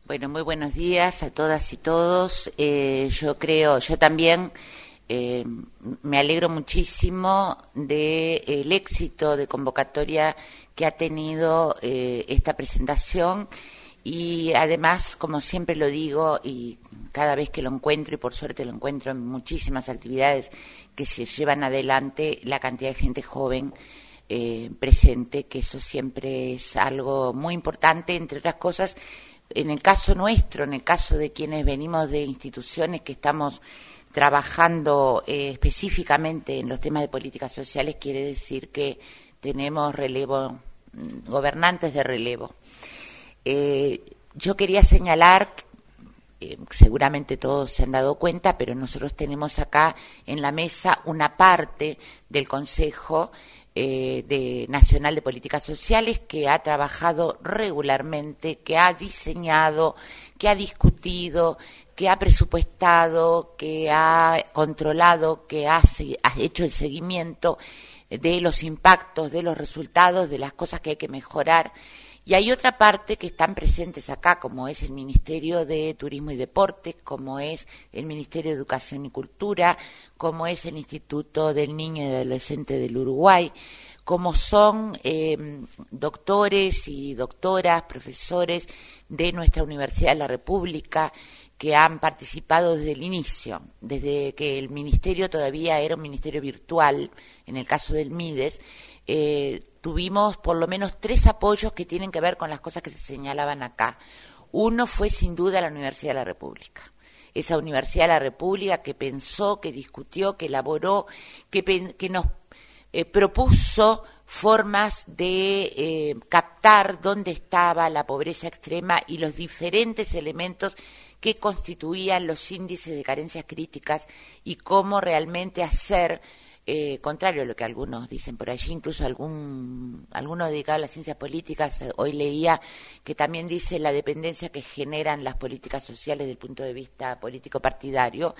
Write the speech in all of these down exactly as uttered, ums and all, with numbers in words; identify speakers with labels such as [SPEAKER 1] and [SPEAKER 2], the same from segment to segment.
[SPEAKER 1] Bueno, muy buenos días a todas y todos. Eh, yo creo, yo también eh, me alegro muchísimo del éxito de convocatoria que ha tenido eh, esta presentación y además, como siempre lo digo y cada vez que lo encuentro, y por suerte lo encuentro en muchísimas actividades que se llevan adelante, la cantidad de gente joven eh, presente, que eso siempre es algo muy importante, entre otras cosas. En el caso nuestro, en el caso de quienes venimos de instituciones que estamos trabajando eh, específicamente en los temas de políticas sociales, quiere decir que tenemos relevo, gobernantes de relevo. Eh, yo quería señalar, eh, seguramente todos se han dado cuenta, pero nosotros tenemos acá en la mesa una parte del Consejo Eh, de Nacional de Políticas Sociales que ha trabajado regularmente, que ha diseñado, que ha discutido, que ha presupuestado, que ha controlado, que ha, ha hecho el seguimiento de los impactos, de los resultados, de las cosas que hay que mejorar. Y hay otra parte que están presentes acá, como es el Ministerio de Turismo y Deportes, como es el Ministerio de Educación y Cultura, como es el Instituto del Niño y Adolescente del Uruguay, como son eh, doctores y doctoras, profesores de nuestra Universidad de la República, que han participado desde el inicio, desde que el ministerio todavía era un ministerio virtual, en el caso del MIDES, eh, tuvimos por lo menos tres apoyos que tienen que ver con las cosas que se señalaban acá. Uno fue sin duda la Universidad de la República. Esa Universidad de la República que pensó, que discutió, que elaboró, que, que nos eh, propuso formas de eh, captar dónde estaba la pobreza extrema y los diferentes elementos que constituían los índices de carencias críticas y cómo realmente hacer, eh, contrario a lo que algunos dicen por allí, incluso algún alguno dedicado a las ciencias políticas, eh, hoy leía que también dice la dependencia que generan las políticas sociales desde el punto de vista político partidario.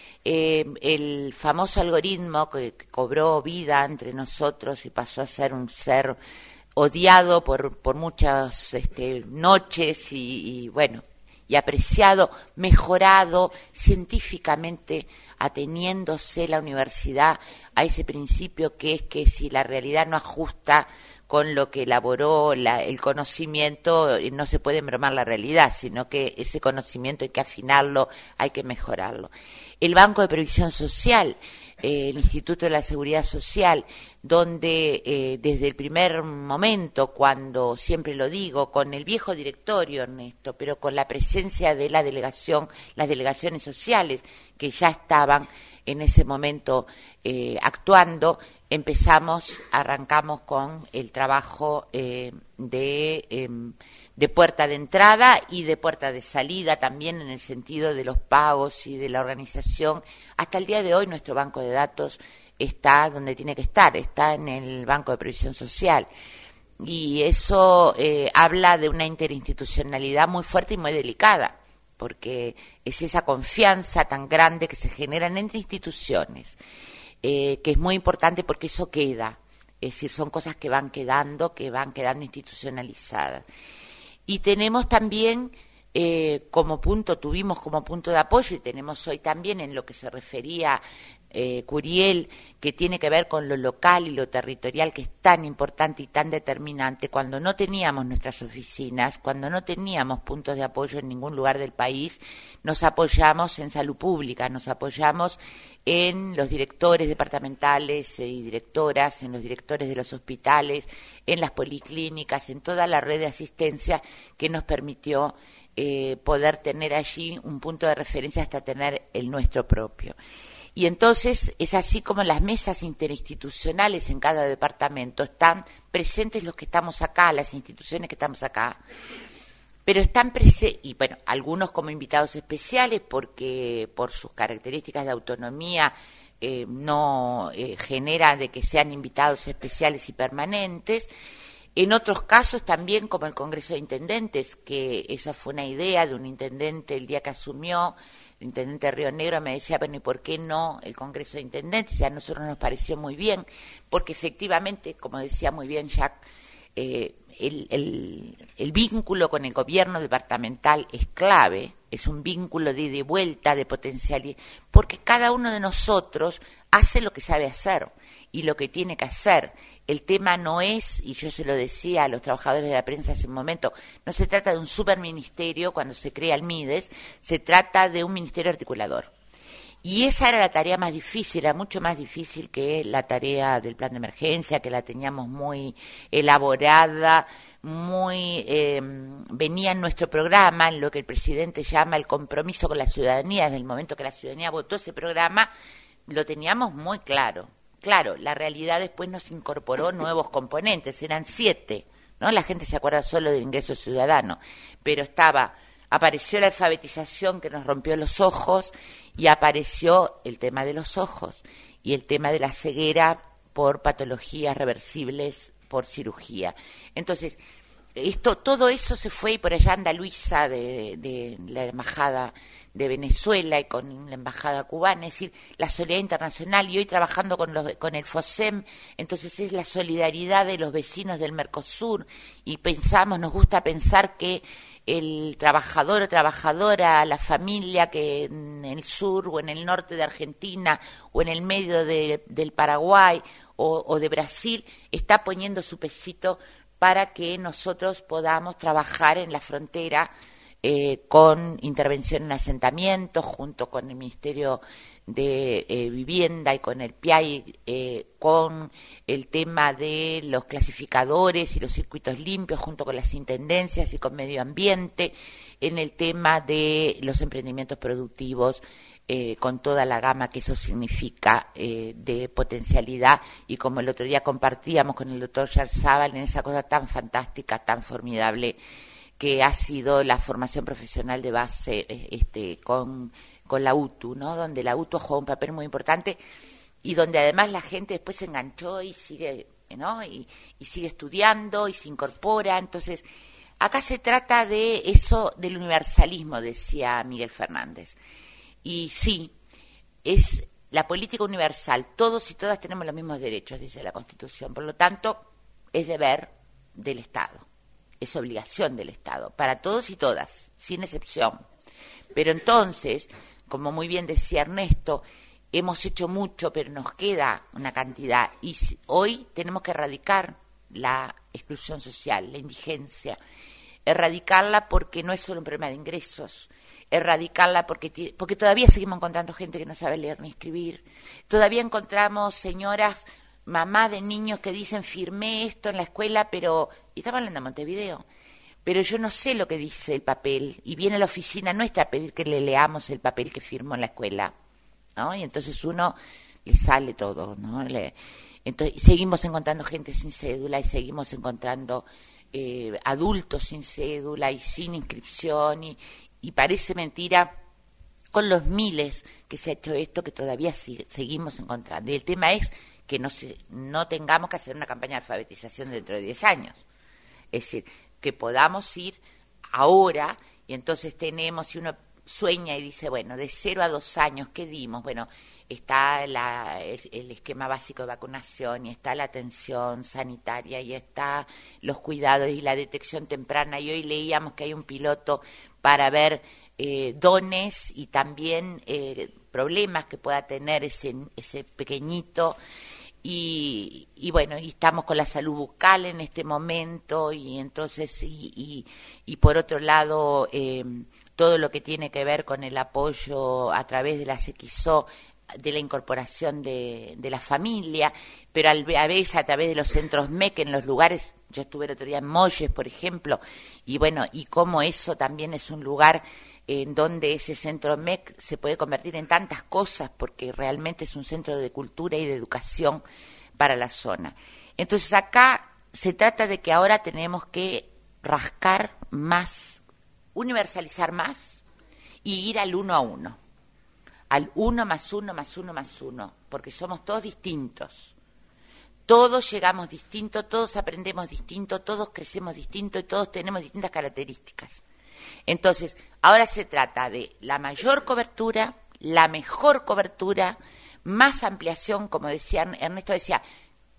[SPEAKER 1] Eh, el famoso algoritmo que, que cobró vida entre nosotros y pasó a ser un ser odiado por, por muchas este, noches y, y bueno, y apreciado, mejorado científicamente, ateniéndose la universidad a ese principio que es que si la realidad no ajusta con lo que elaboró la, el conocimiento, no se puede embromar la realidad, sino que ese conocimiento hay que afinarlo, hay que mejorarlo. El Banco de Previsión Social, eh, el Instituto de la Seguridad Social, donde eh, desde el primer momento, cuando, siempre lo digo, con el viejo directorio, Ernesto, pero con la presencia de la delegación, las delegaciones sociales que ya estaban en ese momento eh, actuando, empezamos, arrancamos con el trabajo eh, de, eh, de puerta de entrada y de puerta de salida, también en el sentido de los pagos y de la organización. Hasta el día de hoy nuestro banco de datos está donde tiene que estar, está en el Banco de Previsión Social. Y eso eh, habla de una interinstitucionalidad muy fuerte y muy delicada, porque es esa confianza tan grande que se genera entre instituciones, eh, que es muy importante porque eso queda, es decir, son cosas que van quedando, que van quedando institucionalizadas. Y tenemos también eh, como punto, tuvimos como punto de apoyo y tenemos hoy también en lo que se refería Eh, Curiel, que tiene que ver con lo local y lo territorial, que es tan importante y tan determinante. Cuando no teníamos nuestras oficinas, cuando no teníamos puntos de apoyo en ningún lugar del país, nos apoyamos en salud pública, nos apoyamos en los directores departamentales y directoras, en los directores de los hospitales, en las policlínicas, en toda la red de asistencia que nos permitió eh, poder tener allí un punto de referencia hasta tener el nuestro propio. Y entonces es así como las mesas interinstitucionales en cada departamento están presentes los que estamos acá, las instituciones que estamos acá, pero están presentes, y bueno, algunos como invitados especiales porque por sus características de autonomía eh, no eh, genera de que sean invitados especiales y permanentes. En otros casos también como el Congreso de Intendentes, que esa fue una idea de un intendente el día que asumió, el intendente de Río Negro me decía, bueno, ¿y por qué no el Congreso de Intendentes? Y a nosotros nos pareció muy bien, porque efectivamente, como decía muy bien Jacques, eh, el, el, el vínculo con el gobierno departamental es clave, es un vínculo de, de vuelta, de potencialidad, porque cada uno de nosotros hace lo que sabe hacer y lo que tiene que hacer. El tema no es, y yo se lo decía a los trabajadores de la prensa hace un momento, no se trata de un superministerio cuando se crea el MIDES, se trata de un ministerio articulador. Y esa era la tarea más difícil, era mucho más difícil que la tarea del plan de emergencia, que la teníamos muy elaborada, muy eh, venía en nuestro programa, en lo que el presidente llama el compromiso con la ciudadanía. Desde el momento que la ciudadanía votó ese programa, lo teníamos muy claro. Claro, la realidad después nos incorporó nuevos componentes, eran siete, ¿no? La gente se acuerda solo del ingreso ciudadano, pero estaba... Apareció la alfabetización que nos rompió los ojos y apareció el tema de los ojos y el tema de la ceguera por patologías reversibles por cirugía. Entonces, esto, todo eso se fue y por allá anda Luisa de, de, de la Embajada de Venezuela y con la Embajada cubana, es decir, la solidaridad internacional, y hoy trabajando con, los, con el FOSEM, entonces es la solidaridad de los vecinos del Mercosur, y pensamos, nos gusta pensar que el trabajador o trabajadora, la familia que en el sur o en el norte de Argentina o en el medio de, del Paraguay o, o de Brasil está poniendo su pesito para que nosotros podamos trabajar en la frontera eh, con intervención en asentamientos, junto con el Ministerio de eh, Vivienda y con el P I A I, eh, con el tema de los clasificadores y los circuitos limpios, junto con las intendencias y con medio ambiente, en el tema de los emprendimientos productivos, eh, con toda la gama que eso significa eh, de potencialidad, y como el otro día compartíamos con el doctor Yarzábal en esa cosa tan fantástica, tan formidable, que ha sido la formación profesional de base eh, este, con... con la U T U, ¿no? Donde la U T U juega un papel muy importante y donde además la gente después se enganchó y sigue, ¿no? Y, y sigue estudiando y se incorpora. Entonces, acá se trata de eso, del universalismo, decía Miguel Fernández. Y sí, es la política universal. Todos y todas tenemos los mismos derechos, dice la Constitución. Por lo tanto, es deber del Estado, es obligación del Estado, para todos y todas, sin excepción. Pero entonces, como muy bien decía Ernesto, hemos hecho mucho, pero nos queda una cantidad. Y hoy tenemos que erradicar la exclusión social, la indigencia. Erradicarla porque no es solo un problema de ingresos. Erradicarla porque, porque todavía seguimos encontrando gente que no sabe leer ni escribir. Todavía encontramos señoras, mamás de niños que dicen, firmé esto en la escuela, pero... Y estamos hablando de Montevideo. Pero yo no sé lo que dice el papel, y viene a la oficina nuestra a pedir que le leamos el papel que firmó en la escuela, ¿no? Y entonces uno le sale todo, ¿no? Le, entonces seguimos encontrando gente sin cédula y seguimos encontrando eh, adultos sin cédula y sin inscripción, y, y parece mentira con los miles que se ha hecho esto que todavía sigue, seguimos encontrando. Y el tema es que no, se, no tengamos que hacer una campaña de alfabetización dentro de diez años. Es decir, que podamos ir ahora, y entonces tenemos, si uno sueña y dice, bueno, de cero a dos años, ¿qué dimos? Bueno, está la, el, el esquema básico de vacunación, y está la atención sanitaria, y está los cuidados y la detección temprana, y hoy leíamos que hay un piloto para ver eh, dones y también eh, problemas que pueda tener ese, ese pequeñito. Y, y bueno, y estamos con la salud bucal en este momento, y entonces, y, y, y por otro lado, eh, todo lo que tiene que ver con el apoyo a través de las X O, de la incorporación de, de la familia, pero al, a veces a través de los centros M E C en los lugares. Yo estuve el otro día en Molles, por ejemplo, y bueno, y cómo eso también es un lugar en donde ese centro M E C se puede convertir en tantas cosas, porque realmente es un centro de cultura y de educación para la zona. Entonces acá se trata de que ahora tenemos que rascar más, universalizar más y ir al uno a uno, al uno más uno más uno más uno, porque somos todos distintos. Todos llegamos distintos, todos aprendemos distinto, todos crecemos distinto y todos tenemos distintas características. Entonces, ahora se trata de la mayor cobertura, la mejor cobertura, más ampliación, como decía Ernesto, decía,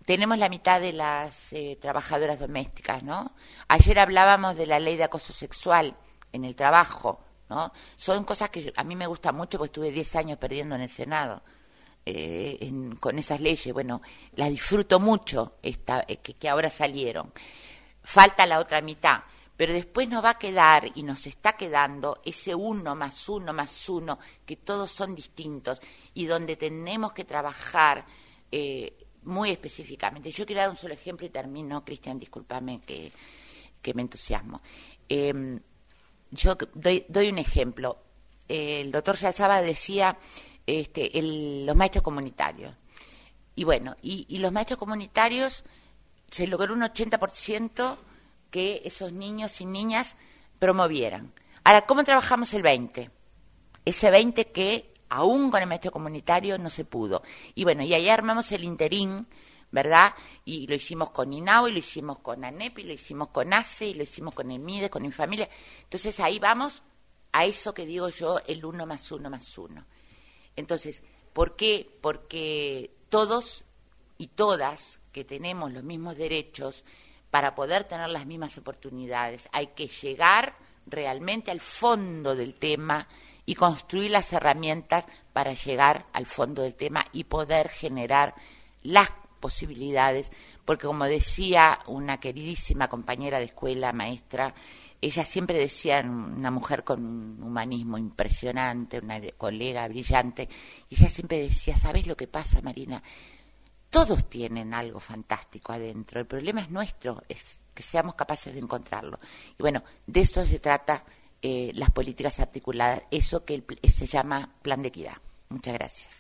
[SPEAKER 1] tenemos la mitad de las eh, trabajadoras domésticas, ¿no? Ayer hablábamos de la ley de acoso sexual en el trabajo, ¿no? Son cosas que yo, a mí me gusta mucho porque estuve diez años perdiendo en el Senado eh, en, con esas leyes. Bueno, las disfruto mucho esta, eh, que, que ahora salieron. Falta la otra mitad, pero después nos va a quedar y nos está quedando ese uno más uno más uno, que todos son distintos y donde tenemos que trabajar eh, muy específicamente. Yo quiero dar un solo ejemplo y termino, Cristian, discúlpame que, que me entusiasmo. Eh, yo doy, doy un ejemplo. Eh, el doctor Yalzaba decía este, el, los maestros comunitarios. Y bueno, y, y los maestros comunitarios se logró un ochenta por ciento que esos niños y niñas promovieran. Ahora, ¿cómo trabajamos el veinte? Ese veinte que aún con el maestro comunitario no se pudo. Y bueno, y ahí armamos el interín, ¿verdad? Y lo hicimos con INAO, y lo hicimos con ANEP, y lo hicimos con ACE, y lo hicimos con el MIDE, con Infamilia. Entonces ahí vamos a eso que digo yo, el uno más uno más uno. Entonces, ¿por qué? Porque todos y todas que tenemos los mismos derechos, para poder tener las mismas oportunidades, hay que llegar realmente al fondo del tema y construir las herramientas para llegar al fondo del tema y poder generar las posibilidades, porque como decía una queridísima compañera de escuela, maestra, ella siempre decía, una mujer con un humanismo impresionante, una colega brillante, y ella siempre decía, ¿sabes lo que pasa, Marina? Todos tienen algo fantástico adentro. El problema es nuestro, es que seamos capaces de encontrarlo. Y bueno, de esto se trata eh, las políticas articuladas, eso que el, se llama Plan de Equidad. Muchas gracias.